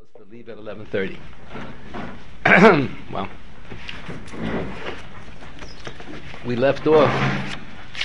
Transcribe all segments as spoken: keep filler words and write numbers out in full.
supposed to leave at eleven thirty. Well, we left off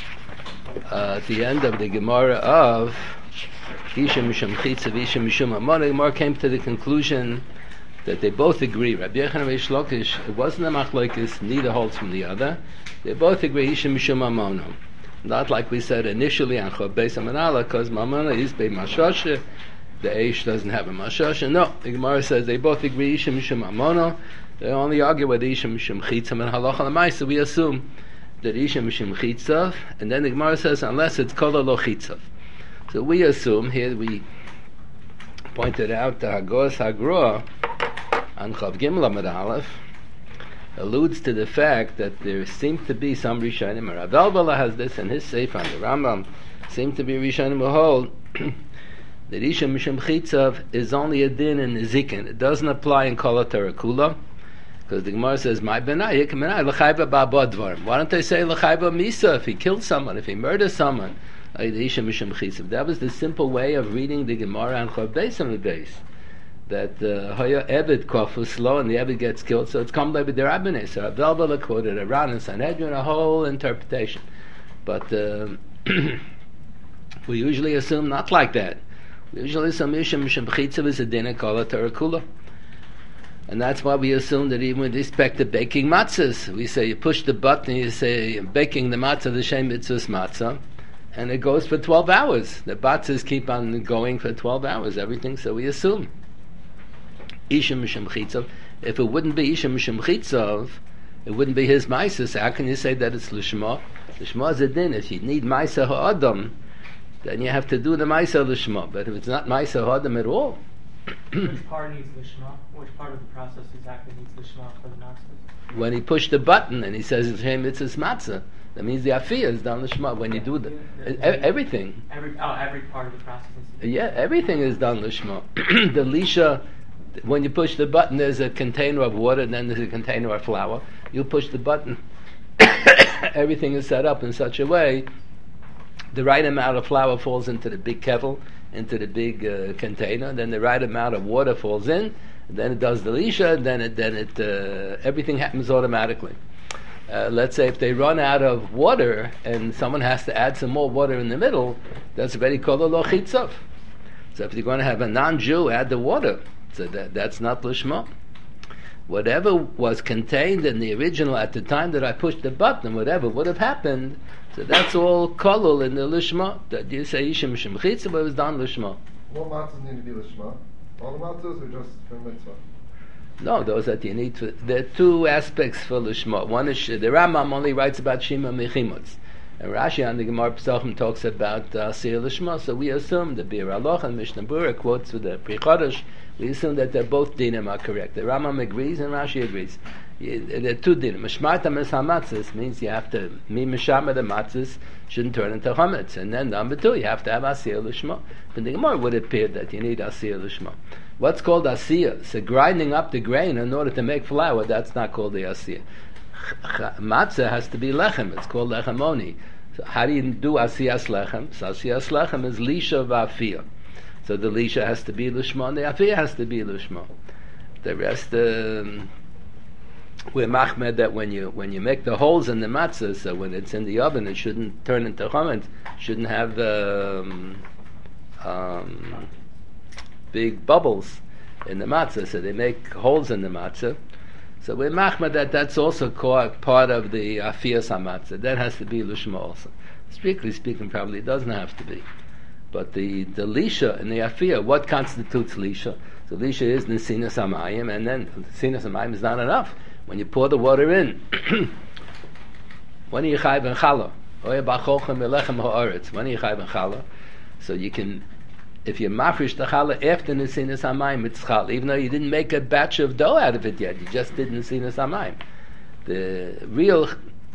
uh, at the end of the Gemara of Isha Mishum Chitza, Isha Mishum Amon. The Gemara came to the conclusion that they both agree. Rabbi Yochanan and Reish Lakish, it wasn't a machlokes, neither holds from the other. They both agree Isha Mishum Amon. Not like we said initially on Chob Beis Amanala, because Mamona is Bei Mashashe. The Aish doesn't have a Mashashe. No, the Gemara says they both agree Isha Mishum Amono. They only argue with Isha Mishum Chitzav and Halacha L'maisa. We assume that Isha Mishum Chitzav, and then the Gemara says unless it's Kol Lo Chitzav. So we assume here we pointed out the Hagos Hagroa on Chav Gimel Amud Aleph alludes to the fact that there seems to be some Rishonim. Rav Elbala has this in his Sefer on the Rambam. Seem to be Rishonim who hold that Isha Mishum Chitzav is only a din in Nezikin. It doesn't apply in Kol HaTorah Kula, because the Gemara says, "My benai, yik benai, l'chayva ba'abod dvarim." Why don't they say l'chayva misa if he killed someone, if he murdered someone? The Isha Mishum Chitzav. That was the simple way of reading the Gemara on Chob Beis on the base. That Hoya Ebed Kofus slow and the Ebed gets killed, so it's come by the Rabbinah. So Rav Elbala quoted Aran and Sanhedrin, a whole interpretation. But uh, we usually assume not like that. We usually assume Isha Mishum Chitzav is a din Kol HaTorah Kula. And that's why we assume that even with respect to baking matzahs, we say you push the button and you say baking the matzah, the Shem Mitzvahs matzah, and it goes for twelve hours. The matzahs keep on going for twelve hours, everything, so we assume Isha Mishum Chitzav. If it wouldn't be Isha Mishum Chitzav, it wouldn't be his Maisa. So how can you say that it's Lishma? Lishma is a din. If you need Maisa Ha'adam, then you have to do the Maisa Lishma. But if it's not Maisa Ha'adam at all, which part needs Lishma? Which part of the process exactly needs Lishma for the matzahs? When he pushed the button and he says Shem Mitzvahs matzah, that means the Afiyah is done Lishma. When you do the, the everything. Every oh, every part of the process. Is yeah, everything is done Lishma. The Lisha. When you push the button, there's a container of water, and then there's a container of flour. You push the button. Everything is set up in such a way, the right amount of flour falls into the big kettle, into the big uh, container, then the right amount of water falls in, then it does the lisha, then it, then it, uh, everything happens automatically. Uh, let's say if they run out of water, and someone has to add some more water in the middle, that's very Kol Lo Chitzav. So if you're going to have a non-Jew add the water, so that, that's not Lishma. Whatever was contained in the original at the time that I pushed the button, whatever would have happened, so that's all kolul in the Lishma. That you say Isha Mishum Chitzav, but it was done Lishma. What matzahs need to be Lishma? All the matzahs or just for mitzvah? No, those that you need to. There are two aspects for Lishma. One is, the Rambam only writes about Shima Mechimutz. And Rashi on the Gemara Pesachim talks about Asiyah uh, Lishma, so we assume the Bir Aloch and Mishnah Berurah quotes with the Pri Chodesh, we assume that they're both dinim are correct. The Rambam agrees and Rashi agrees. There are two dinim. Mishmarta Mes HaMatzos means you have to, mi mishama the matzos shouldn't turn into chametz. And then number two, you have to have Asiyah Lishma. But the Gemara would appear that you need Asiyah Lishma. What's called Asiyah? So grinding up the grain in order to make flour, that's not called the Asiyah. Matzah has to be lechem. It's called lechemoni. So how do you do asiyas lechem? So asiyas lechem is lisha v'afiyah. So the lisha has to be lishma, and the afiyah has to be lishma. The rest, um, we're machmed that when you when you make the holes in the matzah, so when it's in the oven, it shouldn't turn into chametz. Shouldn't have um, um, big bubbles in the matzah. So they make holes in the matzah. So we're machmed that that's also part of the afiyas hamatzah. That has to be lishma also. Strictly speaking, probably it doesn't have to be. But the, the lisha and the afiyah, what constitutes lisha? So lisha is nesinas hamayim, and then nesinas hamayim is not enough. When you pour the water in, when are you chayv and challah? Oya b'cholchem elechem ha'aretz. When are you chayv and challah? So you can, if you mafresh the challah after nesinas hamayim, it's challah, even though you didn't make a batch of dough out of it yet, you just did nesinas hamayim. The real,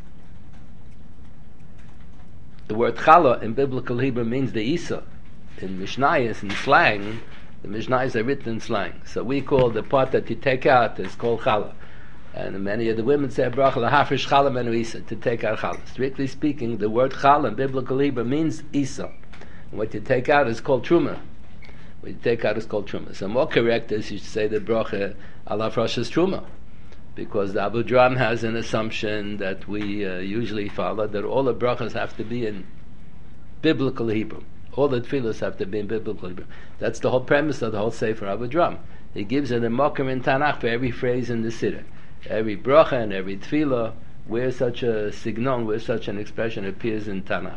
the word challah in biblical Hebrew means the isa. In Mishnayos, in slang, the Mishnayos are written in slang. So we call the part that you take out is called challah. And many of the women say bracha lahafresh challah menu isa, to take out challah. Strictly speaking, the word challah in biblical Hebrew means isa. What you take out is called truma. We take out is called truma. So more correct is you should say the bracha ala frashas truma, because the Abu Dram has an assumption that we uh, usually follow, that all the brachas have to be in biblical Hebrew. All the tefillos have to be in biblical Hebrew. That's the whole premise of the whole Sefer Abu Dram. He gives it a mocker in Tanakh for every phrase in the Siddur. Every bracha and every tefillah, where such a signon, where such an expression appears in Tanakh.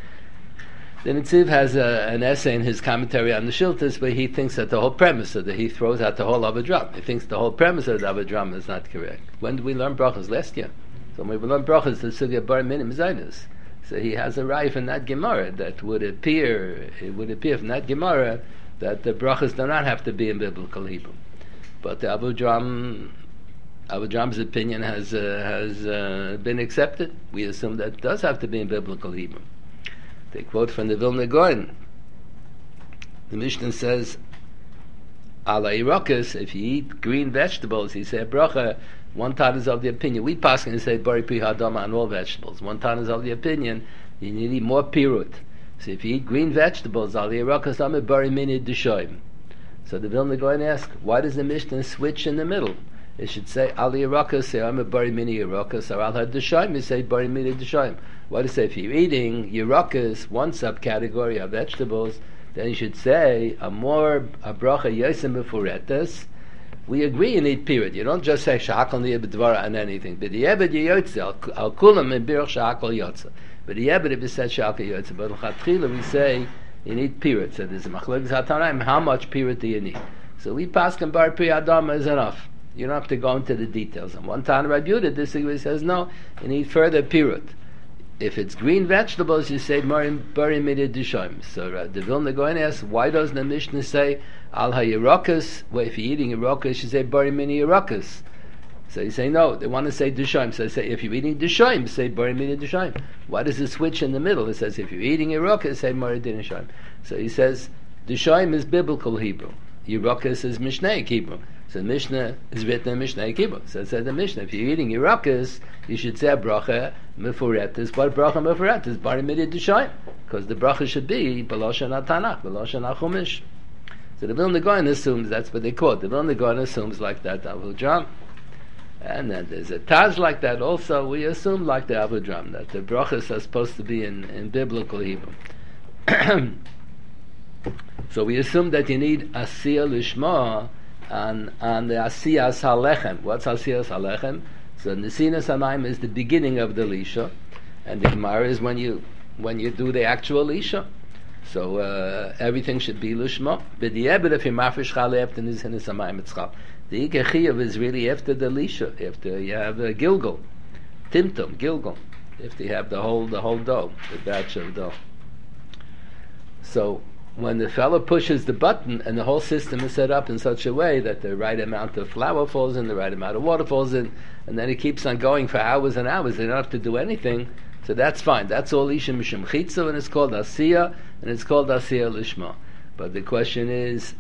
The Netziv has a, an essay in his commentary on the Shiltas where he thinks that the whole premise of the, he throws out the whole Abu Dram. He thinks the whole premise of the Abu Dram is not correct. When did we learn brachas? Last year. So when we learn brachas, the Sugya Bar Minim Zainus. So he has a raya in that Gemara that would appear, it would appear from that Gemara that the brachas do not have to be in biblical Hebrew. But the Abu Dram, Abu Dram's opinion has, uh, has uh, been accepted. We assume that it does have to be in biblical Hebrew. They quote from the Vilna Gaon. The Mishnah says, "Ala irokas, if you eat green vegetables," he said, "Bracha." One Tan is of the opinion. We pass and say bari pi hadama on all vegetables. One Tan is of the opinion you need more pirut. So if you eat green vegetables, ala irokas ame bari mini d'shoim. So the Vilna Gaon asks, why does the Mishnah switch in the middle? It should say ala irokas, say ame bari mini irokas, or al had'shoim, you say bari mini d'shoim. What does it say? If you're eating Yerokas, one subcategory of vegetables, then you should say a more a bracha yosem befuretas. We agree you need period. You don't just say shakal niyabedvara on anything. But the yebed yotze al kulam and birch shakal yotze. But the yebed if it says shakal yotze. But l'chatchila we say you need period. So there's a machlokes hatanaim. How much period do you need? So we paskin bar pri adam is enough. You don't have to go into the details. And one time Rabbi Yehuda disagree, says no, you need further period. If it's green vegetables, you say bari midi d'shoim. So uh, the Vilna Gaon asks, why doesn't the Mishnah say al hayerokas? Well, if you're eating yerokas, you say bari mini yerokas. So you say no. They want to say d'shoim. So they say if you're eating d'shoim, say bari mini d'shoim. Why does it switch in the middle? It says if you're eating yerokas, say bari d'shoim. So he says d'shoim is biblical Hebrew. Yerokas is Mishnaic Hebrew. So Mishnah is written in Mishnah Kibbutz. So it says the Mishnah, if you're eating Yerokas, you should say bracha mefuretas. What bracha mefuretas? Bari midi d'shoim. Because the bracha should be b'loshen ha-Tanakh, b'loshen ha-Chumash. So the Vilna Gaon assumes, that's what they quote, the Vilna Gaon assumes like that Abu Dram. And then there's a Taz like that also. We assume like the Abu Dram, that the brachas are supposed to be in, in biblical Hebrew. So we assume that you need Asiyah Lishma, and and the Asiyas Halechem. What's Asiyas Halechem? So Nesinas Hamayim is the beginning of the Lisha, and the Gemara is when you when you do the actual Lisha. So uh, everything should be Lishma. But the Ebed if you mafresh Chale after Nesinas Hamayim Etzchal. The Ikechiyav is really after the Lisha, after you have uh, Gilgal, Timtum, Gilgal, after you have the whole the whole dough, the batch of dough. So when the fellow pushes the button and the whole system is set up in such a way that the right amount of flour falls in, the right amount of water falls in, and then it keeps on going for hours and hours, they don't have to do anything, so that's fine. That's all Isha Mishum Chitza, and it's called Asiyah, and it's called Asiyah Lishma. But the question is,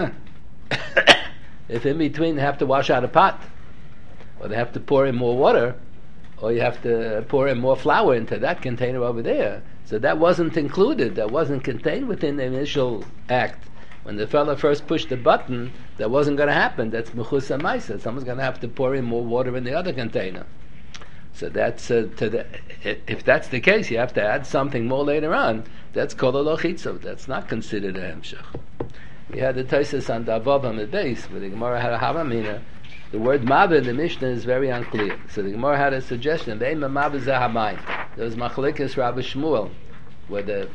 if in between they have to wash out a pot, or they have to pour in more water, or you have to pour in more flour into that container over there, so that wasn't included, that wasn't contained within the initial act. When the fellow first pushed the button, that wasn't going to happen. That's Mechus HaMaisa. Someone's going to have to pour in more water in the other container. So that's, uh, to the, if that's the case, you have to add something more later on. That's called a lochitzav. That's not considered a hemshech. We had the Tosas on Davav on the base, where the Gemara had a Havamina. The word Mava in the Mishnah is very unclear. So the Gemara had a suggestion. There was Machlekes Rabbi Shmuel, where the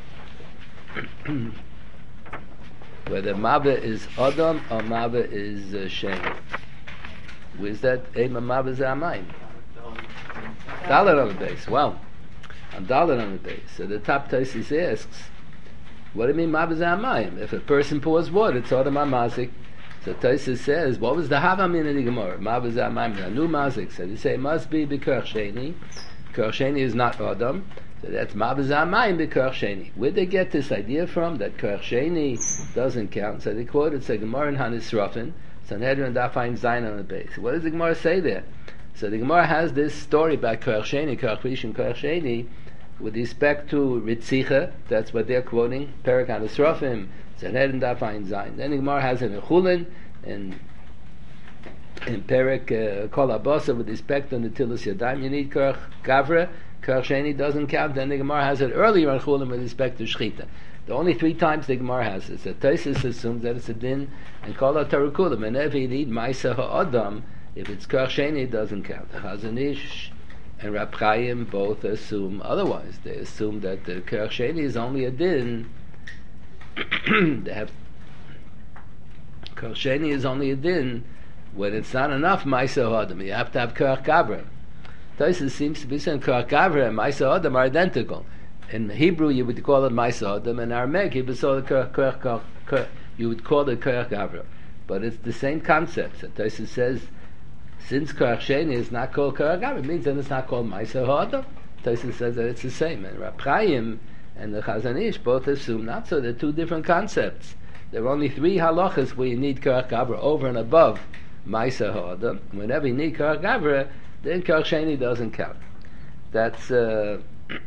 where the Mava is Adam or Mava is uh, Shem. Where's that? Eima Mava Zahamayim. Dalet on the base. Well, on Dalet on the base. So the top Tosas asks, what do you mean Mava Zahamayim? If a person pours water, it's Adam HaMazik. So Tosas says, what was the Havamin in the Gemara? Mava Zahamayim, a new mazik. So they say it must be B'Kor Sheni. Kor Sheni is not Adam. So that's Mava Zahamayim B'Kor Sheni. Where'd they get this idea from, that Kor Sheni doesn't count? So they quoted, it's a Gemara in Hanisrafin, Sanhedrin Daf Ayin Zayin on the base. What does the Gemara say there? So the Gemara has this story about Kor Sheni, Kor Chish and Kor Sheni, with respect to Ritzicha, that's what they're quoting, Perak HaNisrofim, Sanhedrin Daf Ayin Zayin. Then the Gemara has it in Chulin, and in Perak uh, Kol Abasa, with respect to Netilas Yadayim, you need Kerach Gavra, Kerach Sheni doesn't count. Then the Gemara has it earlier in Chulin with respect to Shchita. The only three times the Gemara has it. So Taisus assumes that it's a din, and Kol HaTarakulim, and if you need Maisa HaAdam, if it's Kerach Sheni, it doesn't count. The Chazon Ish and Rab Chaim both assume otherwise. They assume that the Kerach Sheni is only a din. They have Kerach Sheni is only a din when it's not enough Maisa HaAdam. You have to have Kerach Gavra. Taisus seems to be saying Kerach Gavra and Maisa HaAdam are identical. In Hebrew, you would call it Maisa HaAdam. In Aramaic, you would call it Kerach You would call it Kerach Gavra, but it's the same concept. So Taisus says, since Kerach Sheni is not called Kerach Gavra, it means then it's not called Maisa HaAdam. Taisus says that it's the same. And Rab Chaim and the Chazon Ish both assume not so. They're two different concepts. There are only three halachas where you need Kerach Gavra over and above Maisa HaAdam. Whenever you need Kerach Gavra, then Kerach Sheni doesn't count. That's uh,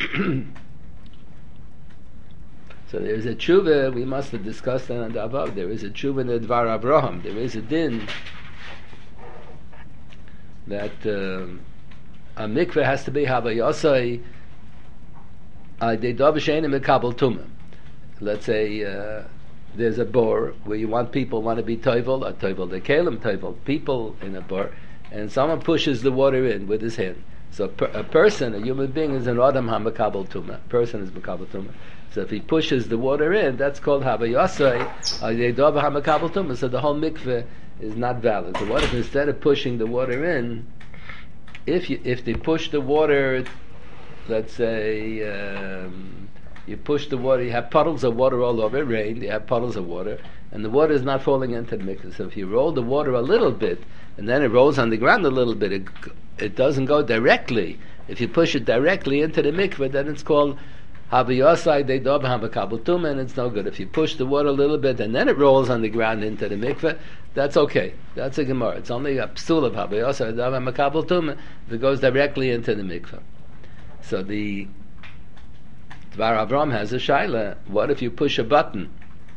so there's a tshuva, we must have discussed that on the above. There is a tshuva in the Dvar Avraham. There is a din that uh, a mikveh has to be havayosai de davashenim mekabel tumah. Let's say uh, there's a bor where you want people want to be toivel, a toivel de kelim, toivel people in a bor, and someone pushes the water in with his hand. So per, a person, a human being, is an adam hamakabel tumah. Person is makabel tumah. So if he pushes the water in, that's called havayosai de davar hamakabel tumah. So the whole mikveh is not valid. So what if instead of pushing the water in, if you if they push the water, let's say um, you push the water, you have puddles of water all over, rain, you have puddles of water, and the water is not falling into the mikveh. So if you roll the water a little bit, and then it rolls on the ground a little bit, it, it doesn't go directly. If you push it directly into the mikveh, then it's called Havayosai de Dov Hamakabel Tumah, and it's no good. If you push the water a little bit and then it rolls on the ground into the mikveh, that's okay. That's a Gemara. It's only a psul of Havayosai de Dov Hamakabel Tumah if it goes directly into the mikveh. So the Dvar Avram has a shaila. What if you push a button?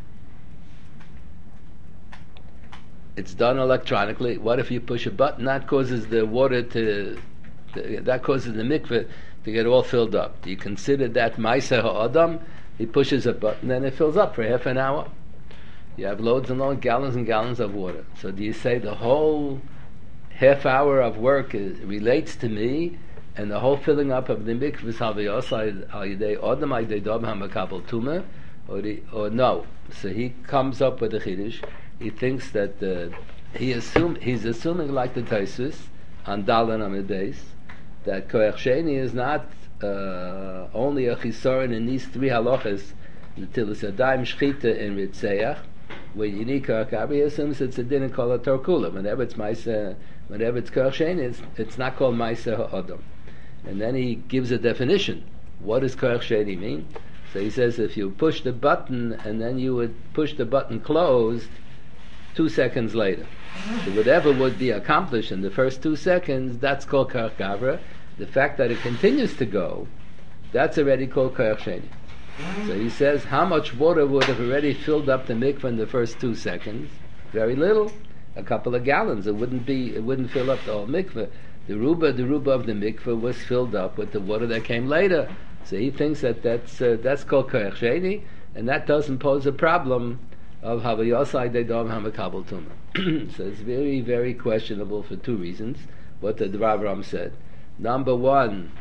It's done electronically. What if you push a button? That causes the water to, that causes the mikveh to get all filled up. Do you consider that Maisa HaAdam? He pushes a button and it fills up for half an hour. You have loads and loads, gallons and gallons of water. So do you say the whole half hour of work is, relates to me, and the whole filling up of the mikvah is Havayosai al Yidei Adam al Yidei Dov Hamakabel Tumah, or the, or no? So he comes up with a chiddush. He thinks that uh, he assume he's assuming like the Taisus on Dalan Amideis, that Kerach Sheni is not uh, only a chisaron in these three halachas, Netilas Yadayim, Shchita, and Ritzeach, where you need Kerach Gavra. He assumes it's a din and called a Torkula. Whenever it's Maisa, whenever it's Kerach Sheni, it's, it's not called Maisa HaAdam. And then he gives a definition. What does Kerach Sheni mean? So he says if you push the button and then you would push the button closed two seconds later. So whatever would be accomplished in the first two seconds, that's called Kerach Gavra. The fact that it continues to go, that's already called Kerach Sheni. So he says, how much water would have already filled up the mikveh in the first two seconds? Very little, a couple of gallons. It wouldn't be, it wouldn't fill up the whole mikveh. The ruba, the ruba of the mikveh was filled up with the water that came later. So he thinks that that's uh, that's called Kerach Sheni, and that doesn't pose a problem of Havayosai de Dov Hamakabel Tumah. So it's very, very questionable for two reasons, what the Dvar Avram said. Number one,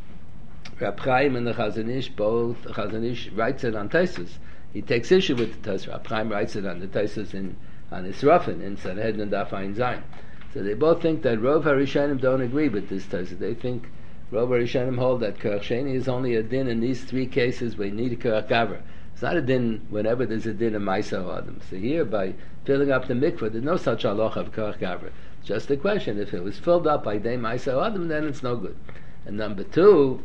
Rab Chaim and the Chazon Ish, both, Chazon Ish writes it on Taisus. He takes issue with the Taisus. Rab Chaim writes it on the Taisus in, on Israfin, in Sanhedrin Daf Ayin Zayin. So they both think that Rov HaRishonim don't agree with this Taisus. They think Rov HaRishonim hold that Kerach Sheni is only a din in these three cases where you need a Kerach Gavra. It's not a din whenever there's a din of Maisa HaAdam. So here, by filling up the mikveh, there's no such halacha of Kerach Gavra. It's just a question. If it was filled up by day Maisa HaAdam, then it's no good. And number two,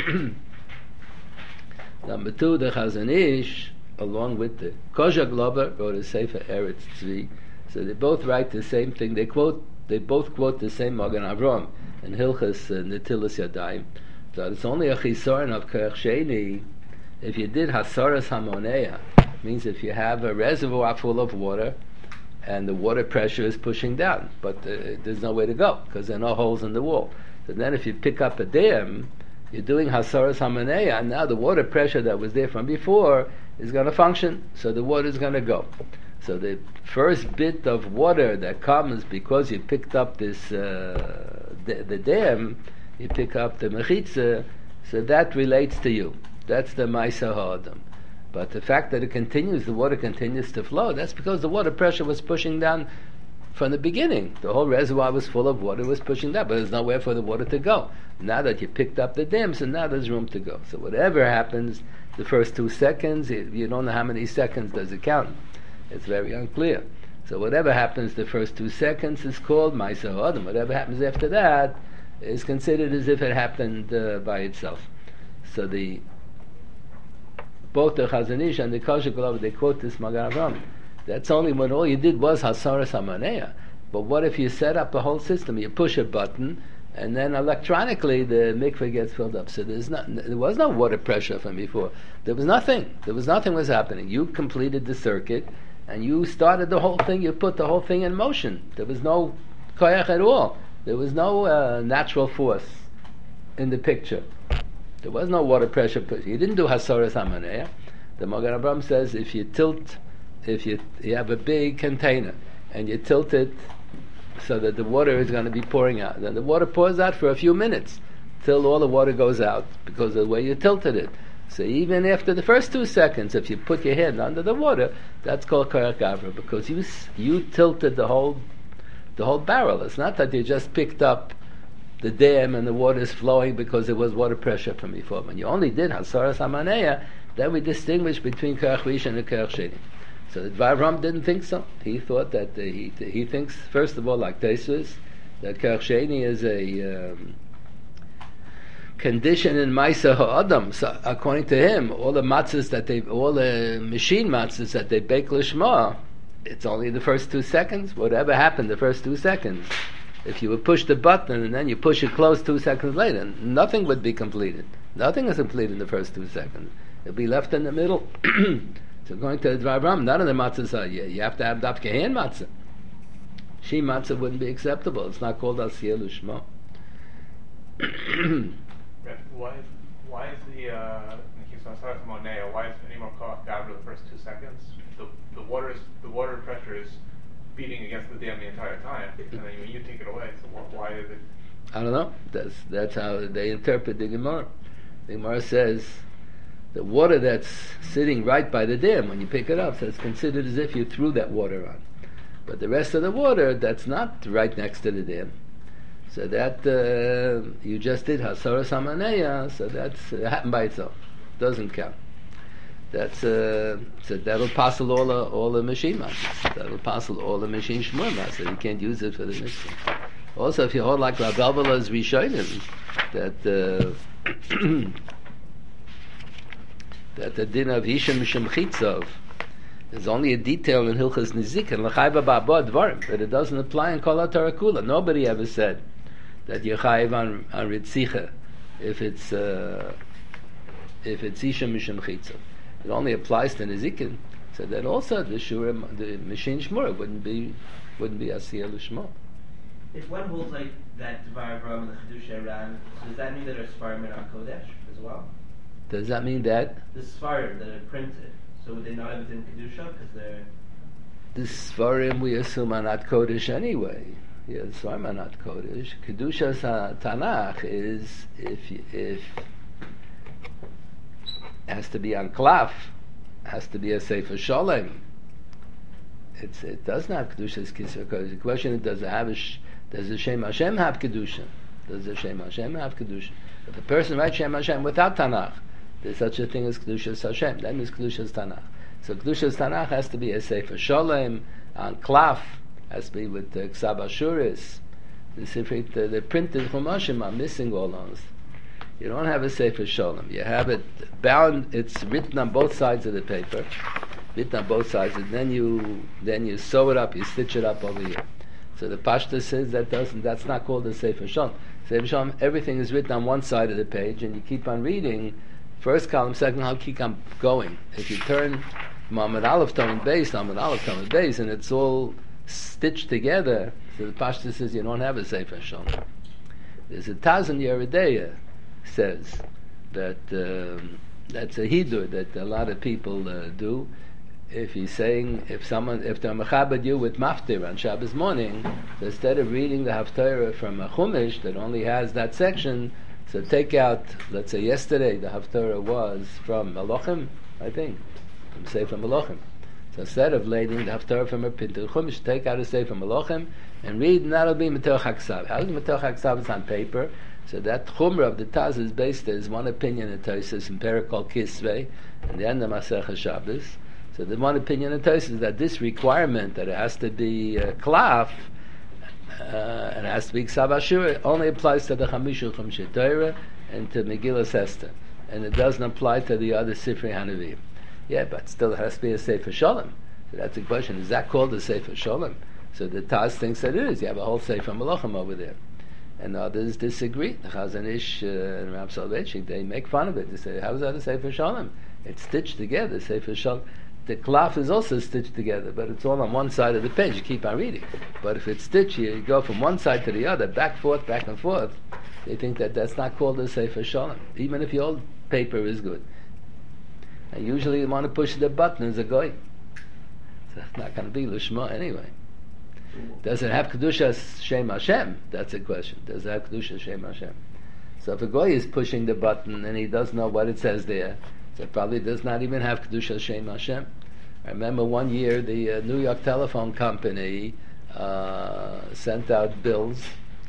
number two, the Chazon Ish, along with the Kozhak Lober, wrote a Sefer Eretz Tzvi. So they both write the same thing. They quote, they both quote the same Magen Avram in Hilchas uh, Netilas Yadayim, So it's only a chisoron of Kerech Sheni if you did Hasaras Hamonea. Means if you have a reservoir full of water and the water pressure is pushing down, but uh, there's no way to go because there are no holes in the wall. So then if you pick up a dam, you're doing Hasaras Hamonea, and now the water pressure that was there from before is going to function, so the water is going to go. So the first bit of water that comes because you picked up this uh, the, the dam, you pick up the mechitza, so that relates to you. That's the Maisa Ha'adam. But the fact that it continues, the water continues to flow, that's because the water pressure was pushing down from the beginning. The whole reservoir was full of water, was pushing down, but there's nowhere for the water to go. Now that you picked up the dam, so now there's room to go. So whatever happens, the first two seconds, you, you don't know how many seconds does it count. It's very unclear. So whatever happens the first two seconds is called Maisa Ha'adam. Whatever happens after that is considered as if it happened uh, by itself. So the both the Chazon Ish and the Kosher Golov, they quote this Magen Avraham. That's only when all you did was Hasaras Hamonea. But what if you set up a whole system? You push a button, and then electronically the mikveh gets filled up. So there's not, there was no water pressure from before. There was nothing. There was nothing was happening. You completed the circuit, and you started the whole thing. You put the whole thing in motion. There was no koyach at all. There was no uh, natural force in the picture. There was no water pressure. You didn't do Hasaras Hamonea. The Magen Avraham says if you tilt, if you you have a big container and you tilt it so that the water is going to be pouring out, then the water pours out for a few minutes till all the water goes out because of the way you tilted it. So even after the first two seconds, if you put your hand under the water, that's called Kerech Gavra because you you tilted the whole the whole barrel. It's not that you just picked up the dam and the water is flowing because there was water pressure from before. When you only did Hasaras Hamonea, then we distinguish between Kerech Rishon and Kerech Sheni. So the Dvar Ram didn't think so. He thought that uh, he he thinks first of all, like Tosfos, that Kerech Sheni is a um, condition in Maisa Ha'adam. So according to him, all the matzahs that they, all the machine matzahs that they bake lishma, it's only the first two seconds. Whatever happened the first two seconds. If you would push the button and then you push it close two seconds later, nothing would be completed. Nothing is completed in the first two seconds. It'll be left in the middle. So going to the Dvar Ram, none of the matzahs are, you, you have to have dafke hand matzah. She matzah wouldn't be acceptable. It's not called asiyah l'shma. Why, why is the uh, why is any more Kerech Gavra the first two seconds? The the water is the water pressure is beating against the dam the entire time, and then when you take it away, so what, why is it? I don't know. That's that's how they interpret the Gemara. The Gemara says the water that's sitting right by the dam, when you pick it up, so it's considered as if you threw that water on. But the rest of the water, that's not right next to the dam. So that uh, you just did Hasaras Hamonea, so that's uh, happened by itself. Doesn't count. That's uh, so that'll passel all the all the machine matzahs. That'll passel all the machine shmur matzahs. You can't use it for the mitzvah. Also, if you hold like Rav Elbala's Rishonim, that uh, that the din of Hisham Shemchitzov is only a detail in Hilchas Nizikin l'chayva ba'abod dvarim, but it doesn't apply in Kol HaTorah Kula. Nobody ever said that you're chayiv on, on Ritzicha if it's uh, if it's Hisham Shemchitzov. It only applies to Nizikin. So that also the shura, the machine shmura wouldn't be wouldn't be asiyah l'shma. If one holds like that Dvar Avraham and the Chiddushei Ran, does that mean that our Sfarim are not Kodesh as well? Does that mean that The Sfarim that are printed, so would they not have been Kedusha because they're... the Sfarim we assume are not Kodesh anyway? Yeah, the Sfarim are not Kodesh. Kedushas Tanakh is if if has to be on klaf, has to be a Sefer Sholem. It's it does not Kedushas Kisra Kodesh. The question is, does it have a sh- does the Shem Hashem have Kedusha? Does the Shem Hashem have Kedusha? If a person writes Shem Hashem without Tanakh, there's such a thing as Kedushas Hashem. That means Kedushas Tanakh. So Kedushas Tanakh has to be a Sefer Sholem on klaf, has to be with the Ksav Ashuris. The Sefer, the, the printed Chumashim are missing all those. You don't have a Sefer Sholem. You have it bound. It's written on both sides of the paper, written on both sides, and then you then you sew it up. You stitch it up over here. So the Pashta says that doesn't. That's not called a Sefer Shalom. Sefer Shalom, everything is written on one side of the page, and you keep on reading. First column, second column, keep on going. If you turn Muhammad Aleph Talmud Beis, Muhammad Aleph Talmud Beis, and it's all stitched together, so the Pashta says you don't have a Sefer Shalom. There's a Tazan Yeredeya says that um, that's a hidur that a lot of people uh, do. If he's saying, if someone, if they're mechabed you with maftir on Shabbos morning, so instead of reading the Haftarah from a Chumash that only has that section, so take out, let's say yesterday the Haftarah was from Malachim, I think, from Sefer Malachim. So instead of reading the Haftarah from a Pintul Chumash, take out a Sefer Malachim and read, and that'll be Metoch HaKsav. How is Metoch HaKsav? It's on paper. So that Chumrah of the Taz is based, there's one opinion in Tosfos in Perikol Kisvei, and the end of Masechah Shabbos. So the one opinion in Tosfos is that this requirement that it has to be uh, klaf uh, and it has to be ksav ashura only applies to the Chamisha Chumshei Torah and to Megillas Esther, and it doesn't apply to the other Sifrei Hanavim. Yeah, but still it has to be a Sefer Shalom. So that's the question: is that called a Sefer Shalom? So the Taz thinks that it is. You have a whole Sefer Malachim over there, and others disagree. The Chazon Ish uh, and Rav Soloveitchik, they make fun of it. They say, "How is that a Sefer Shalom? It's stitched together." Sefer Shalom. The klaf is also stitched together, but it's all on one side of the page. You keep on reading. But if it's stitched, you go from one side to the other, back, forth, back and forth. They think that that's not called a Sefer Shalom, even if the old paper is good. And usually you want to push the button as a goy. So it's not going to be Lishma anyway. Does it have Kedusha Shem Hashem? That's the question. Does it have Kedusha Shem Hashem? So if a goy is pushing the button and he doesn't know what it says there, so it probably does not even have Kedusha Shem Hashem. I remember one year the uh, New York Telephone Company uh, sent out bills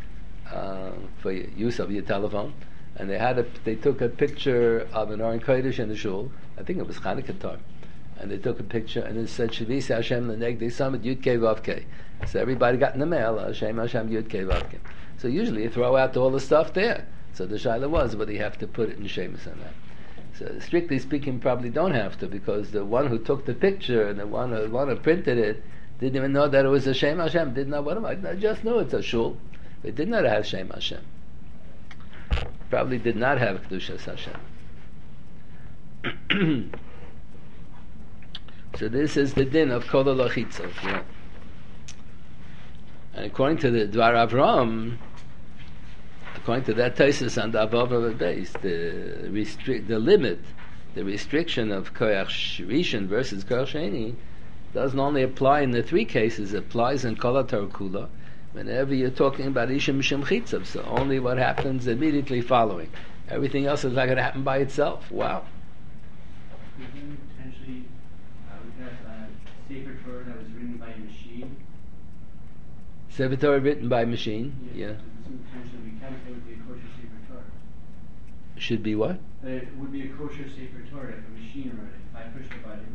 uh, for use of your telephone, and they had a, they took a picture of an Oren Kodesh in the shul. I think it was Chanukah time, and they took a picture and it said Shavisa Hashem Lenegdei Summit Yud Kei Vav Kei. So everybody got in the mail Hashem Hashem Yud Kei Vav Kei. So usually you throw out all the stuff there. So the shaila was, but you have to put it in Shemus on that. So strictly speaking, probably don't have to, because the one who took the picture and the one who, one who printed it didn't even know that it was a Shem Hashem. Didn't know what am I? I just knew it's a shul. They did not have Shem Hashem. Probably did not have Kedushas Hashem. So this is the din of Kol Lochitzov. Yeah. And according to the Dvar Avram, according to that thesis on the Avava base, the restrict, the limit, the restriction of Koyach Rishon versus Koyach Sheni doesn't only apply in the three cases; it applies in Kol HaTorah. Whenever you're talking about Isha Mishum Chitzav, so only what happens immediately following. Everything else is not going to happen by itself. Wow. Even potentially, uh, we could have a Sefer Torah that was written by a machine. Sefer Torah written by machine. Yeah. yeah. Potentially, we can say it would be a kosher Sefer Torah. Should be what? Uh, it would be a kosher Sefer Torah if a machine wrote it. If I pushed the button.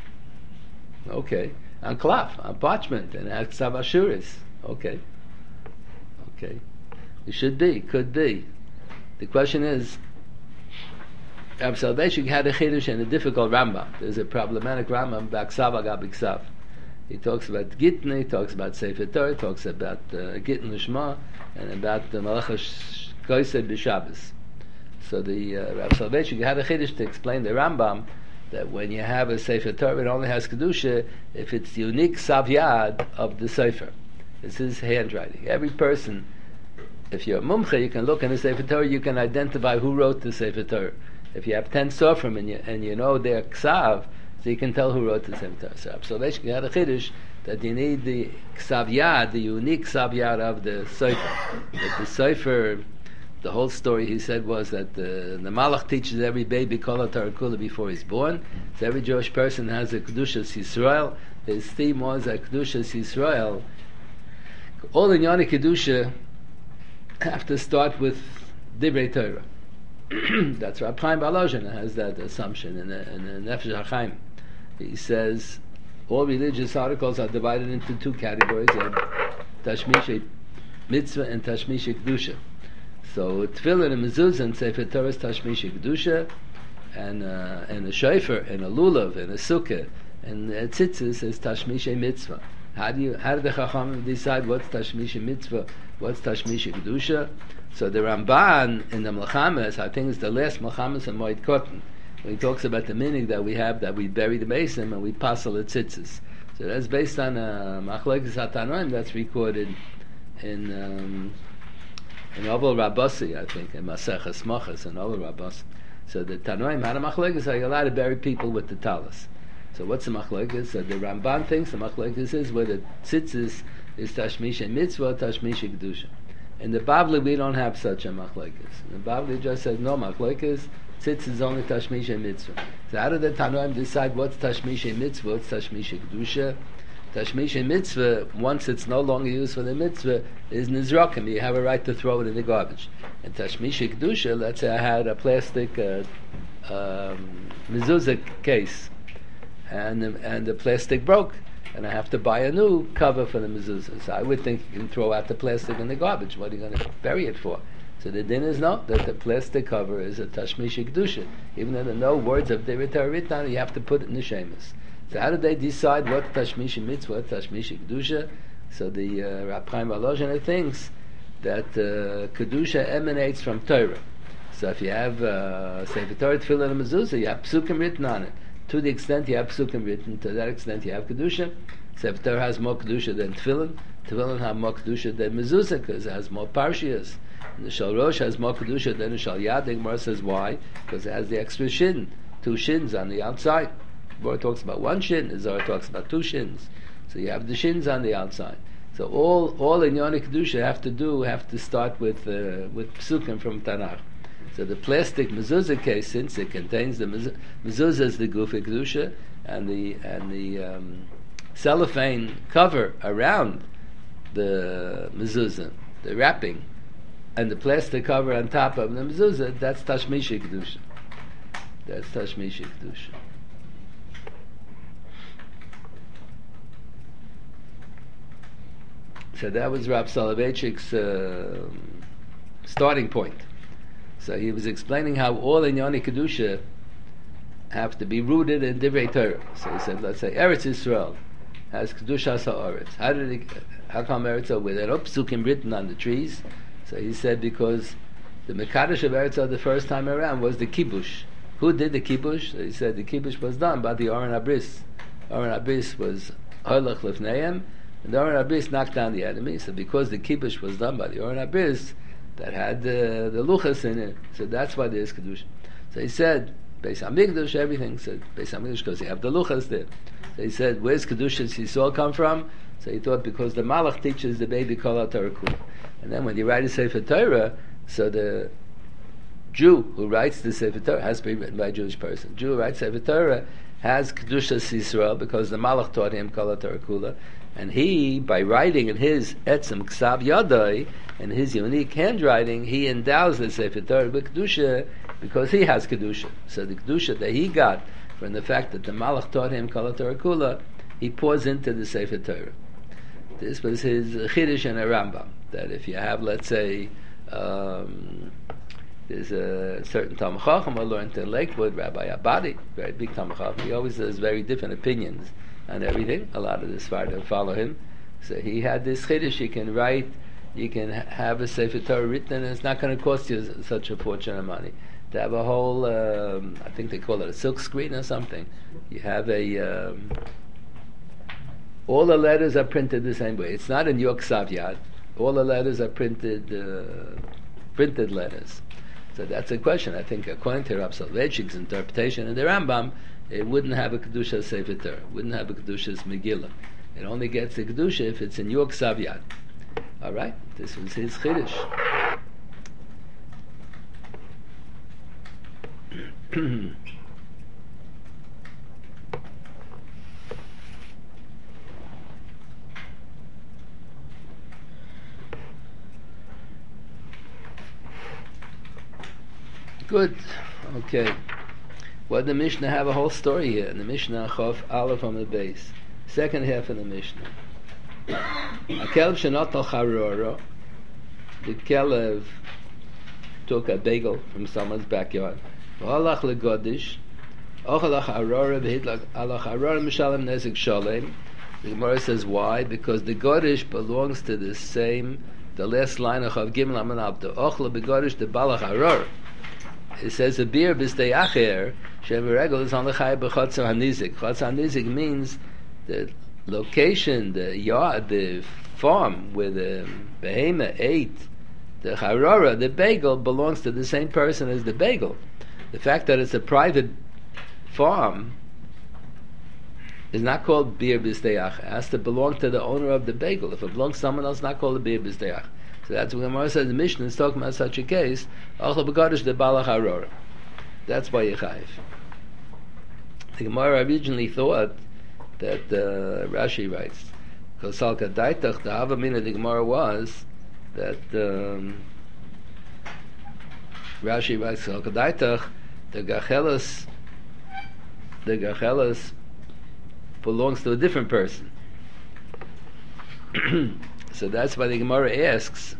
Okay. On klaf, on parchment, and on ksav ashuris. Okay. Okay. It should be, could be. The question is, Rav Soloveitchik had a chiddush and a difficult Rambam. There's a problematic Rambam, B'aksav agab b'ksav. He talks about Gittin, he talks about Sefer Torah, he talks about uh, Gittin L'Shma, and about the Malacha Koisei B'Shabbos. So the uh, Rav Soloveitchik had a chiddush to explain the Rambam that when you have a Sefer Torah, it only has Kedusha if it's the unique Savyad of the Sefer. It's his handwriting. Every person, if you're a mumche, you can look in the Sefer Torah, you can identify who wrote the Sefer Torah. If you have ten sofrim and you, and you know their ksav, so you can tell who wrote the Sefer Torah. So basically, you had a chiddush that you need the ksav yad, the unique ksav yad of the Sefer. That the Sefer, the whole story he said was that the, the Malach teaches every baby Kol Torah Kula before he's born. So every Jewish person has a Kedushas Yisrael. His theme was a Kedushas Yisrael. All in Yoni Kedusha have to start with Divrei Torah. That's Rab Chaim Balozhin has that assumption in the, in the Nefesh HaChaim. He says all religious articles are divided into two categories: Tashmishe Mitzvah and Tashmishe Kedusha. So Tefillin and Mezuzah and Sefer Torah is Tashmishe Kedusha, and uh, and a Shofar and a Lulav and a Sukkah and a Tzitzis is Tashmishe Mitzvah. How do you? How do the Chachamim decide what's Tashmish Mitzvah, what's Tashmish Kedusha? So the Ramban in the Melchames, I think it's the last Melchames in Moed Katan, when he talks about the meaning that we have, that we bury the Besim and we passel the tzitzis. So that's based on a Machlokes HaTanoim that's recorded in um, in Oval Rabasi, I think, in Maseches Machas in Oval Rabasi. So the Tanoim had a Machlokes, are you allowed to bury people with the talis? So what's the Machlokes? So the Ramban thinks the Machlokes is whether tzitzis is Tashmish Mitzvah, Tashmish Kedusha. In the Bavli, we don't have such a machlokes. The Bavli just says no machlokes. Tzitz is only tashmish and mitzvah. So how do the Tanoim decide what's tashmish and mitzvah, what's tashmish and kedusha? Tashmish and mitzvah, once it's no longer used for the mitzvah, is nizrakim. You have a right to throw it in the garbage. And tashmish and kedusha, let's say I had a plastic uh, um, mezuzah case, and the, and the plastic broke, and I have to buy a new cover for the mezuzah. So I would think you can throw out the plastic in the garbage. What are you going to bury it for? So the din is not that the plastic cover is a tashmish kedusha. Even though there are no words of Devatar written on it, you have to put it in the shemus. So how do they decide what tashmish mitzvah, what tashmish kedusha? So the uh, Rab Chaim Volozhin thinks that uh, kedusha emanates from Torah. So if you have uh, Sefer Torah, Tefillah, and Mezuzah, you have psukim written on it. To the extent you have psukim written, to that extent you have kedusha. Sefer Torah has more kedusha than Tefillin. Tefillin have more kedusha than Mezuzah because it has more parshias. And the Shal Rosh has more kedusha than the Shal Yad. The Gemara says why? Because it has the extra shin, two shins on the outside. The Gemara talks about one shin. The Zohar talks about two shins. So you have the shins on the outside. So all all in Yoni kedusha have to do have to start with uh, with psukim from Tanakh. So the plastic mezuzah case, since it contains the mezuzah, mezuzah is the gufa kedusha, and the and the um, cellophane cover around the mezuzah, the wrapping, and the plastic cover on top of the mezuzah, that's tashmish kedusha. That's tashmish kedusha. So that was Rab Soloveitchik's uh, starting point. So he was explaining how all in Yoni Kedusha have to be rooted in Divrei Torah. So he said, let's say Eretz Yisrael has Kedusha Ha'aretz. How did he? How come Eretz Yisrael with no psukim written on the trees? So he said because the Mekadosh of Eretz Yisrael the first time around was the Kibush. Who did the Kibush? So he said the Kibush was done by the Oren Abris. Oren Abris was Holach Lefneim, and the Oren Abris knocked down the enemy. So because the Kibush was done by the Oren Abris, that had the the luchas in it, so that's why there's kedusha. So he said, Beis Hamikdash, everything said Beis Hamikdash because you have the luchas there. So he said, where's kedusha Yisrael come from? So he thought because the Malach teaches the baby kol Torah kula, and then when you write a Sefer Torah, so the Jew who writes the Sefer Torah has to be written by a Jewish person. Jew who writes Sefer Torah has kedusha Yisrael because the Malach taught him kol Torah kula, and he, by writing in his etzem ksav yadai, in his unique handwriting, he endows the Sefer Torah with kedusha because he has kedusha. So the kedusha that he got from the fact that the Malach taught him kol Torah kula, he pours into the Sefer Torah. This was his chiddush and a Rambam, that if you have, let's say, um, there's a certain Talmid Chacham I learned in Lakewood, Rabbi Abadi, very big Talmid Chacham. He always has very different opinions on everything. A lot of the Sfardim follow him. So he had this chiddush. You can write, you can ha- have a Sefer Torah written, and it's not going to cost you such a fortune of money. To have a whole, um, I think they call it a silk screen or something. You have a, um, all the letters are printed the same way. It's not in your Ksav Yad. All the letters are printed, uh, printed letters. So that's a question. I think according to Rab Soloveitchik's interpretation in the Rambam, it wouldn't have a Kedusha Sefer Torah. It wouldn't have a Kedusha's Megillah. It only gets a Kedusha if it's in your Ksav Yad. All right? This was his Chiddush. Good. Okay. Well, the Mishnah have a whole story here. In the Mishnah, Chof Aleph on the base. Second half of the Mishnah. A kelb shenot al charora. The kelb took a bagel from someone's backyard. V'halach legodish. Ochal al charora v'hid al charora mishalem nezek shalem. The Gemara says why? Because the Godish belongs to the same, the last line of Chav Gimel Amud Aleph, the Ochla Begodish the Balach Haror. It says a beer b'stei acher shem regel is on the Chai b'chotzer hanizik. Chotzer hanizik means the location, the yard, the farm where the behema ate the harora, the bagel, belongs to the same person as the bagel. The fact that it's a private farm is not called bir b'steach. It has to belong to the owner of the bagel. If it belongs to someone else, it's not called a bir b'steach. So that's what Gemara says. The Mishnah is talking about such a case. Achal b'gadish the balach harora. That's why you chayiv. The Gemara originally thought that uh, Rashi writes, because salka daitach, the havamina of the Gemara was that um, Rashi writes salka daitach, the gachelas, the gachelas belongs to a different person. So that's why the Gemara asks,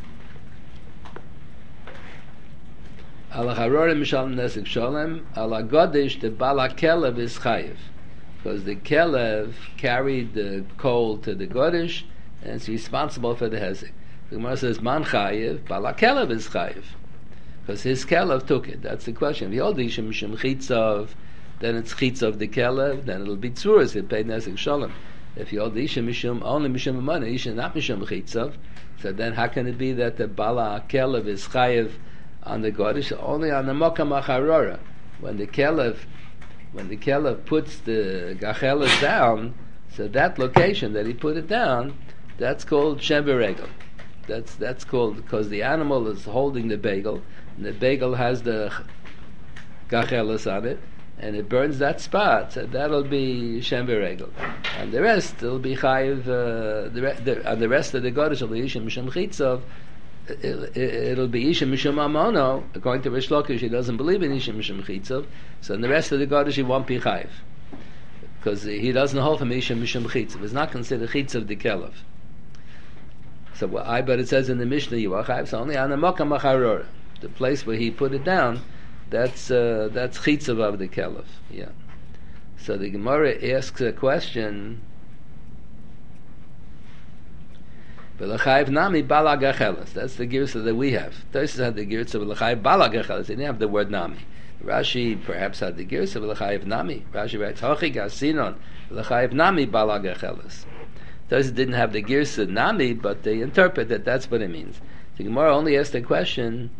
Ala harora mishalem nesek shalem, ala godish the bala kelev is chayiv. Because the kelev carried the coal to the godish and it's responsible for the hezek. The Gemara says, man chayiv, bala kelev is chayiv. Because his kelev took it. That's the question. If you hold ishim mishum chitzav, then it's chitzav the kelev, then it'll be tzuras, it paid nesek shalem. If you hold ishim mishum, only mishum amana, ishim not mishum chitzav, so then how can it be that the bala kelev is chayiv on the godish? Only on the mokam acharora. When the kelev When the kelev puts the gachelas down, so that location that he put it down, that's called shem v'regel. That's that's called because the animal is holding the bagel, and the bagel has the gachelas on it, and it burns that spot. So that'll be shem v'regel, and the rest will be chayiv. Uh, the, re- the and the rest of the godish will be ishim mishum chitzav. It, it, it'll be Ishim Mishum Amono. According to Rish Lakish, he doesn't believe in Ishim Mishum Chitzav. So in the rest of the Godish, he won't be Chayiv. Because he doesn't hold from Ishim Mishum Chitzav. It's not considered Chitzav the Kelev. So well, I but it says in the Mishnah, you are Chayiv. So only on the Mokam Acharora, the place where he put it down, that's uh, that's Chitzav of the Kelev. Yeah. So the Gemara asks a question. V'lechayiv nami bala gachelas. That's the girsa that we have. Tosfos had the girsa of v'lechayiv bala gachelas. They didn't have the word nami. Rashi perhaps had the girsa of v'lechayiv nami. Rashi writes hochi gasinon v'lechayiv nami bala gachelas. Tosfos didn't have the girsa nami, but they interpret that that's what it means. The Gemara only asked the question: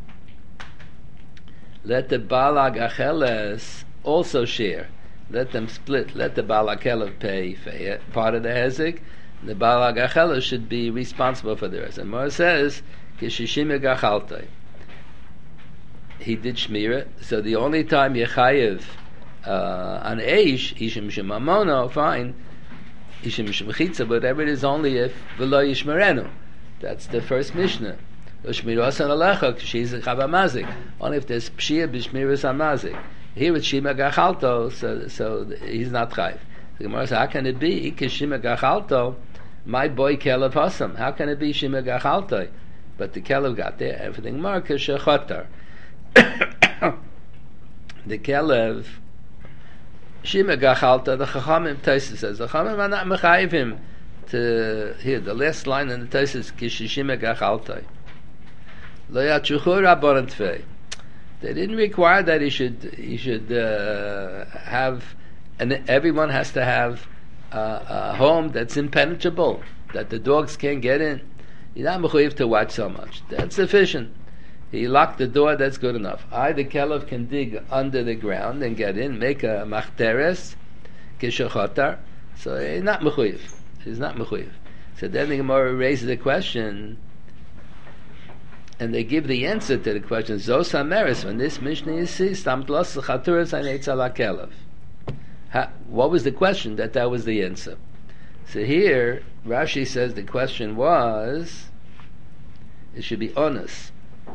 let the bala gachelas also share. Let them split. Let the bala kelev pay for part of the hezek. The Baal HaGachela should be responsible for the rest. And Mor says, Kishishim Gachaltai. He did Shmira, so the only time Yechayev uh, on Eish, Ishim Mishim Amono, fine, Ishim Mishim Chitza, but whatever it is, only if V'lo Yishmerenu. That's the first Mishnah. Shmiras on Alecha, she's a Chavamazik. Only if there's Pshia B'Shmiras Amazik. Here it's Shima Gachalto, so, so he's not Chayiv. The Gemara says, how can it be? Kishima Gachalto, my boy Kelev Hasam. How can it be Shima Gachalto? But the Kelev got there. Everything more Kishachotar. The Kelev Shima Gachalto. The Chachamim Tosfos says the Chachamim are not mechayiv him to here. The last line in the Tosfos Kishima Gachalto. Lo Yachuchur Rabbanan Tfei. They didn't require that he should he should uh, have. And everyone has to have uh, a home that's impenetrable, that the dogs can't get in. You're not mechuyev to watch so much. That's sufficient. He locked the door, that's good enough. I, the kelev, can dig under the ground and get in, make a machteres, kishachotar. So he's not mechuyev. He's not mechuyev. So then the Gemara raises the question, and they give the answer to the question, Zos HaMeres, when this Mishnah you see, Stamt los chaturas ha'neitz ala kelev. How, what was the question? That that was the answer. So here, Rashi says the question was, it should be honest.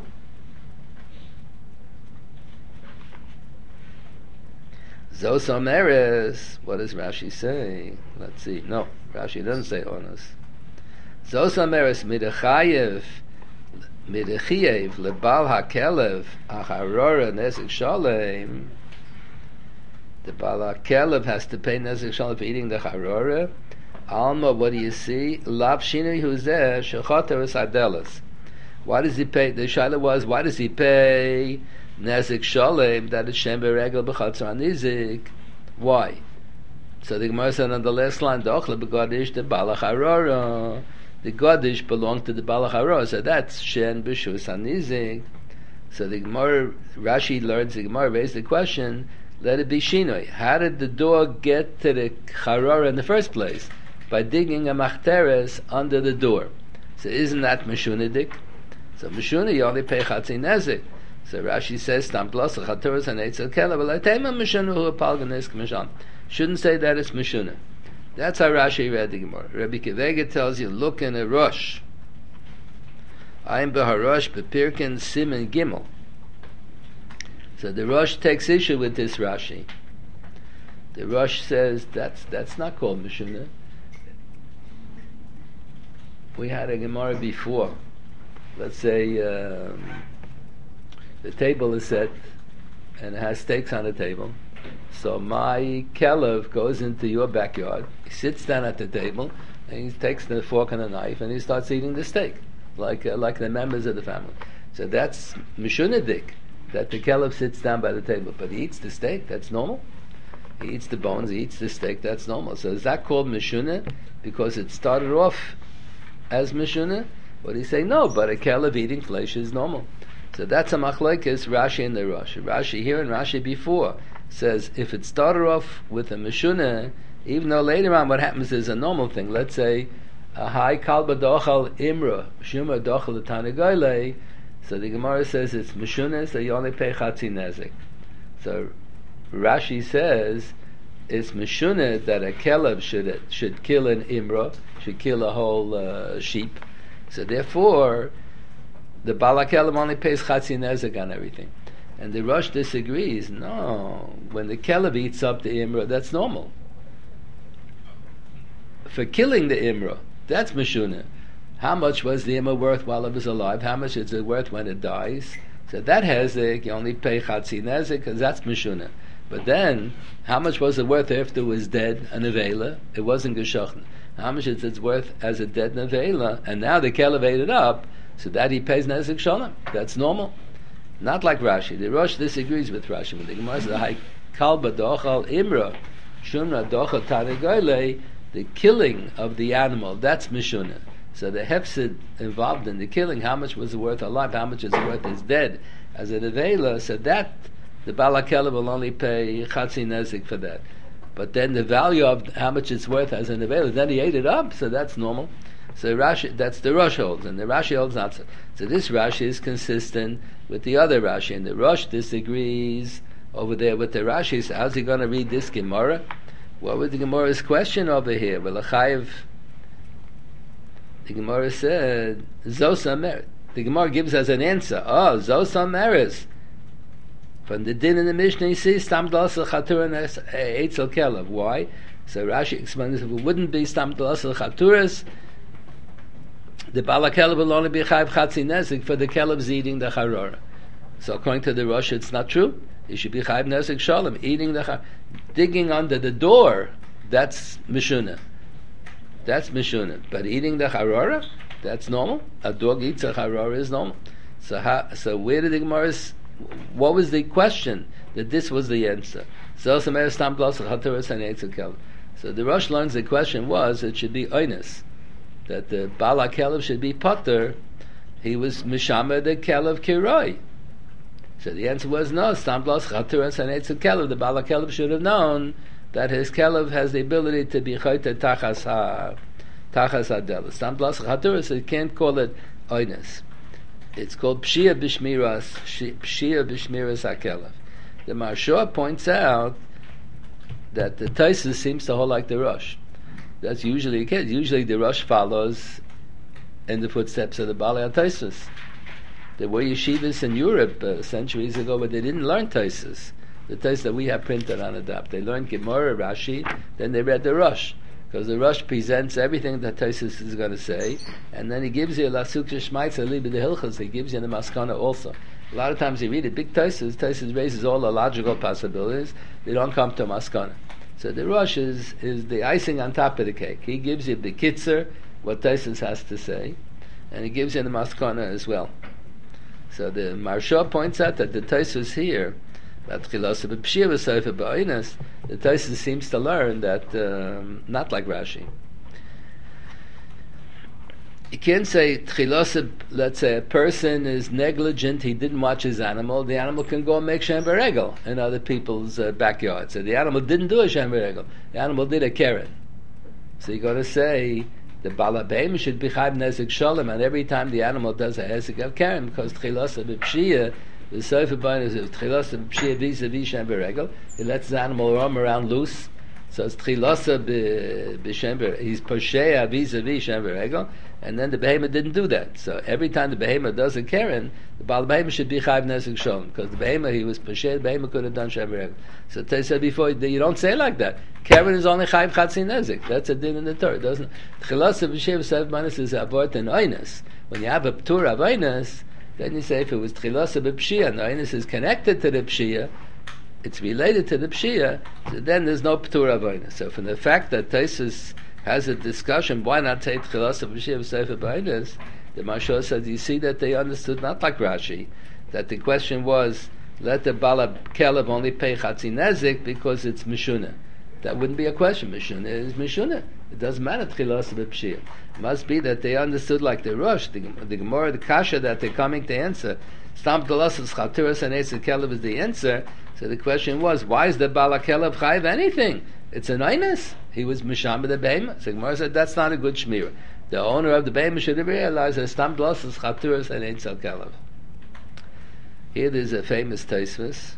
Zos Omeres, what does Rashi say? Let's see. No, Rashi doesn't say honest. Zos Omeres midechayev midechayev lebal hakelev acharora nesek shalem. The Baal HaKelev has to pay Nezek Shalom for eating the Charora. Alma, what do you see? Lav shinui huzeh shechoteres adelas. Why does he pay? The shaila was, why does he pay nezik shalem that is shem beregel b'chatzar nizik? Why? So the Gemara said on the last line, Dochle begadish the balach harora. The gadish belonged to the balach harora, so that's shen b'shus hanizik. So the Gemara, Rashi learns, the Gemara raised the question, let it be shinoi. How did the door get to the harora in the first place? By digging a machteres under the door. So isn't that mishunadik? So Mishuna, you only pay Chatzi Nezik. So Rashi says, Stam plus Chaturas and Eitzel Kela, but Latema Mishuna who Palganisk Mishan. Shouldn't say that it's Mishuna. That's how Rashi read the Gemara. Rabbi Kivega tells you, look in a Rosh. I'm Beharosh, Bepirkin, Simen Gimel. So the Rosh takes issue with this Rashi. The Rosh says, that's that's not called Mishuna. We had a Gemara before. Let's say um, the table is set and it has steaks on the table. So my kelev goes into your backyard. He sits down at the table and he takes the fork and the knife and he starts eating the steak, like uh, like the members of the family. So that's mishunadik, that the kelev sits down by the table, but he eats the steak. That's normal. He eats the bones. He eats the steak. That's normal. So is that called mishuna because it started off as mishuna? What do you say? No, but a kelev eating flesh is normal. So that's a machlekes Rashi and the Rosh. Rashi here and Rashi before says if it started off with a mishuna, even though later on what happens is a normal thing. Let's say a high kalba dochal imra shuma dochal tanagoyle. So the Gemara says it's mishuna, so you only pay chatzi nezik. So Rashi says it's mishuna that a kelev should should kill an imra, should kill a whole uh, sheep. So therefore, the Balakelim only pays Chatzi Nezek on everything. And the Rosh disagrees. No, when the Kelev eats up the Imra, that's normal. For killing the Imra, that's Meshuna. How much was the Imra worth while it was alive? How much is it worth when it dies? So that Hezek, you only pay Chatzi Nezek, because that's Meshuna. But then, how much was it worth after it was dead, an Avela? It wasn't Geshochn. How much is it worth as a dead nevela? And now the kelev ate it up, so that he pays nezek shalom. That's normal. Not like Rashi. The Rosh disagrees with Rashi. When the Gemara says the kalba dochal imra shumra dochal tanagoyle, the killing of the animal, that's mishuna. So the hefsid involved in the killing, how much was it worth alive? How much is it worth as dead as a nevela? So that the balakelev will only pay chatzi nezek for that. But then the value of how much it's worth as an available, then he ate it up, so that's normal. So Rashi, that's the Rosh holds, and the Rashi holds not so. So this Rashi is consistent with the other Rashi, and the Rosh disagrees over there with the Rashi. So how's he going to read this Gemara? What was the Gemara's question over here? Well, the Gemara said, Zosa Merit. The Gemara gives us an answer. Oh, Zosa Merit. From the din in the Mishnah, you see, Stam Dalasal Chaturan Eitzel Kelev. Why? So Rashi explains if it wouldn't be Stam Dalasal Chaturas, the Bala Kelev will only be Chayv Chatzi Nezik for the Kelev's eating the Charora. So according to the Rosh, it's not true. It should be Chayv Nezik Shalom, eating the Charora. Digging under the door, that's Mishuna. That's Mishuna. But eating the Charora, that's normal. A dog eats a Charora is normal. So, how, so where did the Gemara's what was the question? That this was the answer. So the Rosh learns the question was it should be oinus, that the Bala Kelev should be potter. He was Mishama the Kelev Kiroi. So the answer was no. Stam Blas Chatur and Sanetzel Kelev. The Bala Kelev should have known that his Kelev has the ability to be Chayta Tachas Ha Tachas Adela. Stam Blas Chatur, so you can't call it oinus. It's called Pshia B'Shmiras, Pshia B'Shmiras HaKelev. The Marshua points out that the Taisus seems to hold like the Rosh. That's usually the case. Usually the Rosh follows in the footsteps of the Baalei HaTaisus. There were yeshivas in Europe uh, centuries ago where they didn't learn Taisus. The Taisus that we have printed on a dap. They learned Gemara, Rashi, then they read the Rosh. Because the Rosh presents everything that Taisus is going to say, and then he gives you a Lasuk Shmaitza Liba the Hilchas. He gives you the Maskana also. A lot of times you read it, big Taisus. Taisus raises all the logical possibilities. They don't come to Maskana. So the Rosh is, is the icing on top of the cake. He gives you the kitzer, what Taisus has to say, and he gives you the maskana as well. So the Maharsha points out that the Taisus here, that Chilasa b'Pshia v'Seifa b'Oinus, the Taisus seems to learn that um, not like Rashi. You can't say Tchilasa, let's say a person is negligent, he didn't watch his animal, the animal can go and make Shem Beregel in other people's uh, backyards. So the animal didn't do a Shem Beregel, the animal did a Keren. So you got to say the Balabeim should be Chayv Nezek Shalom, and every time the animal does a Hezek of Keren, because Tchilasa b'Pshia, the Sefer B'Oinus is Tchilasa b'Pshia vis-a-vis Shem Beregel, he lets the animal roam around loose. So it's Tchilasa b'Shem Beregel, he's Poshea vis-a-vis Shem Beregel, and then the behemoth didn't do that. So every time the behemoth does a Keren, the Baal behemoth should be Chayv Nezek Shalom, because the behemoth, he was Poshea, the behemoth could have done Shem Beregel. So they said before, you don't say it like that. Keren is only Chayv Chatzi Nezek. That's a din in the Torah, doesn't it? Tchilasa b'Shem Sefer B'Oinus is Avort and Oinus. When you have a Ptur of Oinus, then you say if it was Tchilasa b'Pshia, and the Oinus is connected to the Pshia, it's related to the Pshia, so then there's no Ptur of Oinus. So from the fact that Taisus has a discussion, why not take Tchilasa b'Pshia v'Seifa b'Oinus, the Maharsha says, you see that they understood, not like Rashi, that the question was, let the Bala Kelev only pay Chatzi Nezik because it's Mishuna. That wouldn't be a question. Mishuna is Mishuna. It doesn't matter Tchilasa b'Pshia. It must be that they understood like the Rosh, the, the Gemara, the Kasha that they're coming to answer. Stam Tchilasa Chaturas and Eitz Kelev is the answer. So the question was, why is the Bala Kelev Chayv anything? It's an Oinus. He was Misham the Behemoth. So Gemara said, that's not a good Shmira. The owner of the Behemoth should have realized that Stam Tchilasa Chaturas and Eitz Kelev. Here there's a famous Tosfos.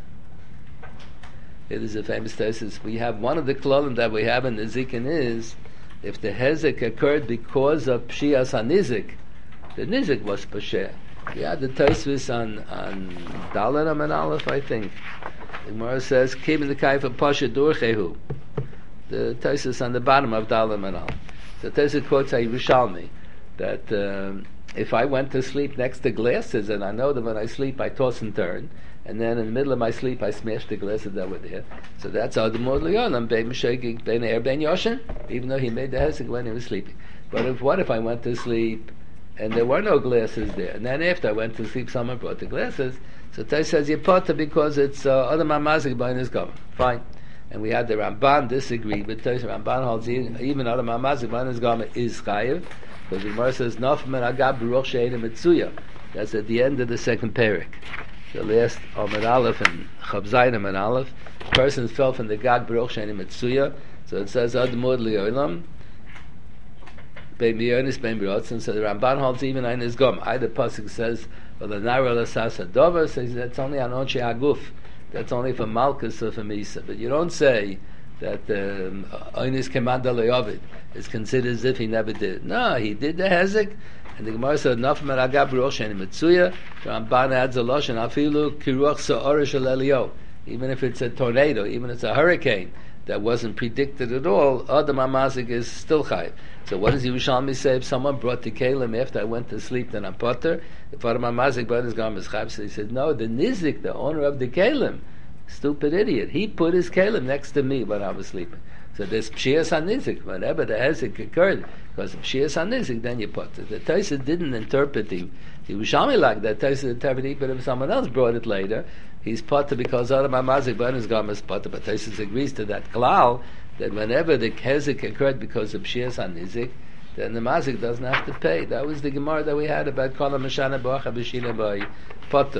It is a famous Tosfos. We have one of the klolim that we have in the Zikin is, if the Hezek occurred because of Pshias HaNizik, the Nizik was Pasheh. We had the Tosfos on, on Dalet and Aleph, I think. The Gemara says, Kim in the Kaifa Pasha Durchehu. The Tosfos on the bottom of Dalet and Aleph. So Tosfos quotes a Yerushalmi, that um, if I went to sleep next to glasses, and I know that when I sleep I toss and turn, and then in the middle of my sleep I smash the glasses that were there. So that's how the Mod Leonam, Ben Meshegig, Ben Er, Ben Yoshin, even though he made the Hesek when he was sleeping. But if what if I went to sleep and there were no glasses there, and then after I went to sleep someone brought the glasses, so Tais says Yepota because it's other Mamazik by his government. Fine. And we had the Ramban disagree with Tais. Ramban holds even other Mamazik by his government is Chayiv, because the Gemara says Nafman Agab Baruch She'enim Mitzuya. That's at the end of the second parak. The last Amud Aleph and Chav Zayin Amud Aleph. Persons fell from the Gag Baruch She'enim Mitzuya. So it says Ad Mod Le'olam Bein B'yonis Bein B'rotzen. So the Ramban holds even in his gum. Either pasuk says or the Nara L'Sasa Dover says that's only on Onshei Haguf. That's only for Malchus or for Misa. But you don't say that Oynis Kemanda Le'ovid is considered as if he never did. No, he did the Hezek. And the Gemara said, "Naf meragab ruach she'eni mitzuya." The Ramban adds a lashon afilu kiruach sa'or shel Elio. Even if it's a tornado, even if it's a hurricane that wasn't predicted at all, Adam Amazik is still chayv. So what does Yerushalmi say? If someone brought the kelim after I went to sleep, then I'm potter. If Adam Amazik brought his garment is chayv, so he said, "No, the nizik, the owner of the kelim, stupid idiot, he put his kelim next to me when I was sleeping." So there's Pshias HaNizik, whenever the Hezek occurred, because of Pshias HaNizik, then you put it. The Tosfos didn't interpret the Yerushalmi like that. Tosfos interpreted it, but if someone else brought it later, he's potter because Adam HaMazik burn his garment is potter. But Tosfos agrees to that klal, that whenever the Hezek occurred because of Pshias HaNizik, then the Mazik doesn't have to pay. That was the Gemara that we had about Kol HaMashana B'Acha B'Shina B'Ai potter.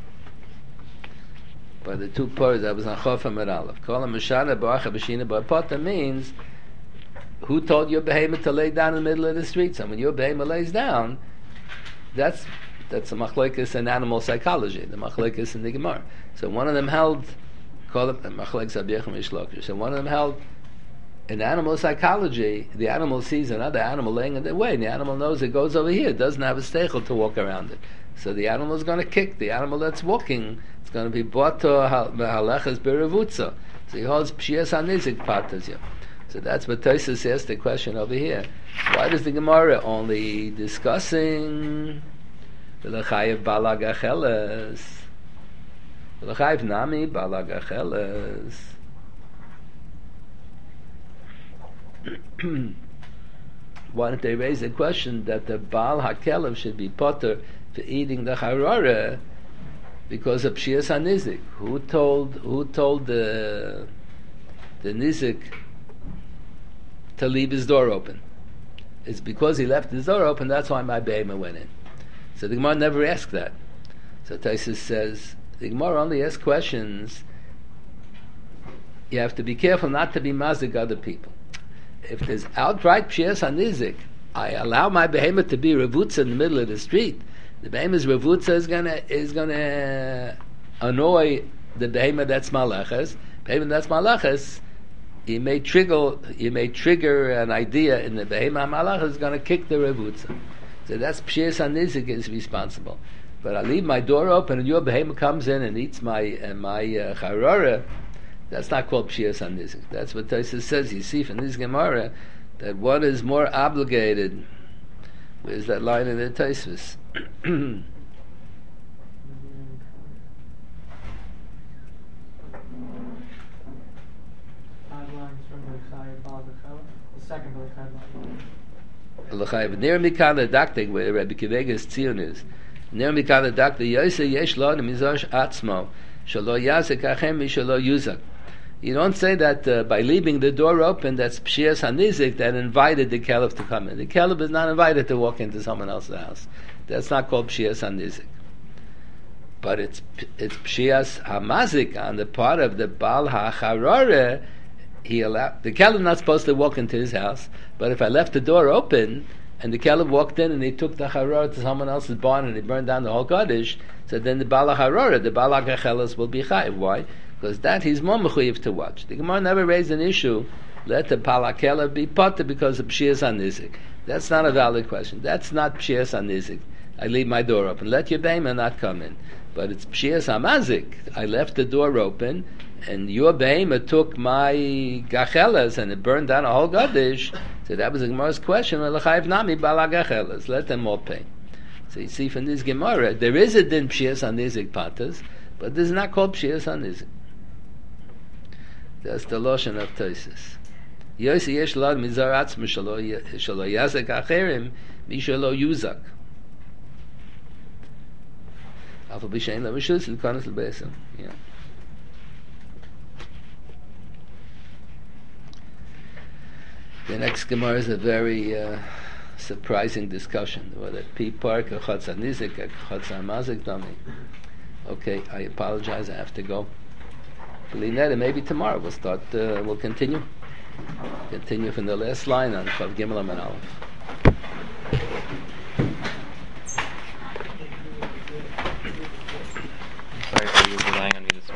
By the two parts that was on Chof and Aleph. Kol HaMashana B'Acha B'Shina B'Ai potter means who told your behemoth to lay down in the middle of the street? So when your behemoth lays down, that's that's a machlekes in animal psychology, the machlekes in the Gemara. So one of them held, call it machlekes abiyachim ishlokish. So one of them held in animal psychology, the animal sees another animal laying in the way, and the animal knows it goes over here. It doesn't have a steichel to walk around it. So the animal is going to kick the animal that's walking. It's going to be bought to halachas berevutza. So he holds pshias hanizik patazya. So that's what Tosfos asked the question over here. Why does the Gemara only discussing the lechayev balagacheles, the lechayev nami balagacheles? why don't they raise the question that the Baal HaKelev should be potter for eating the Harara because of Pshias HaNizik? Who told who told the the Nizik to leave his door open? It's because he left his door open, that's why my Behema went in. So the Gemara never asked that. So Taisus says, the Gemara only asks questions. You have to be careful not to be mazik other people. If there's outright Pshias HaNizik, I allow my Behema to be Revutza in the middle of the street. The Behema's Revutza is gonna is gonna annoy the Behema that's Malachas. Behema that's Malachas, you may trigger you may trigger an idea in the Behema Malachas is gonna kick the Revutza. So that's Pshias HaNizik is responsible. But I leave my door open and your Behema comes in and eats my uh, my uh, Charara. That's not called Pshias HaNizik. That's what Tosfos says. You see from this Gemara that one is more obligated. Where's that line in the Tosfos? Five lines from the Chai Baal Bechel. The second Bechel. L'chayev ner mikal adaktik where Rabbi Kivega's tzion is. Ner mikal adaktik yosei yesh lo mizosh atzmo shelo yazek achem mishelo yuzak. You don't say that uh, by leaving the door open, that's Pshias HaNizik that invited the Caliph to come in. The Caliph is not invited to walk into someone else's house. That's not called Pshias HaNizik. But it's it's Pshias HaMazik on the part of the Baal HaCharare. He allowed the Caliph not supposed to walk into his house, but if I left the door open and the Caliph walked in and he took the Harara to someone else's barn and he burned down the whole Kaddish, so then the Baal HaCharare, the Baal HaGacheles will be chayiv. Why? Because that he's more mechuyev to watch. The Gemara never raised an issue. Let the Baal HaKelev be potter because of Pshias HaNizik. That's not a valid question. That's not Pshias HaNizik. I leave my door open. Let your Behema not come in. But it's Pshias HaMazik. I left the door open, and your Behema took my Gacheles, and it burned down a whole Gadish. So that was the Gemara's question. Let them all pay. So you see from this Gemara, there is a din Pshias HaNizik patas, but this is not called Pshias HaNizik. That's the Lashon of Tosfos. Yosi yesh lad mizar atzma shelo yazek acherim mishelo yuzak. Afal b'shein lavashus l'kanas l'beisem. Yeah. The next Gemara is a very uh, surprising discussion. Whether P Park or Chotz HaNizik or Chotz HaMazik Dami. Okay, I apologize. I have to go. B'lineda, maybe tomorrow we'll start. Uh, we'll continue. Continue from the last line on Chav Gimel and Aleph.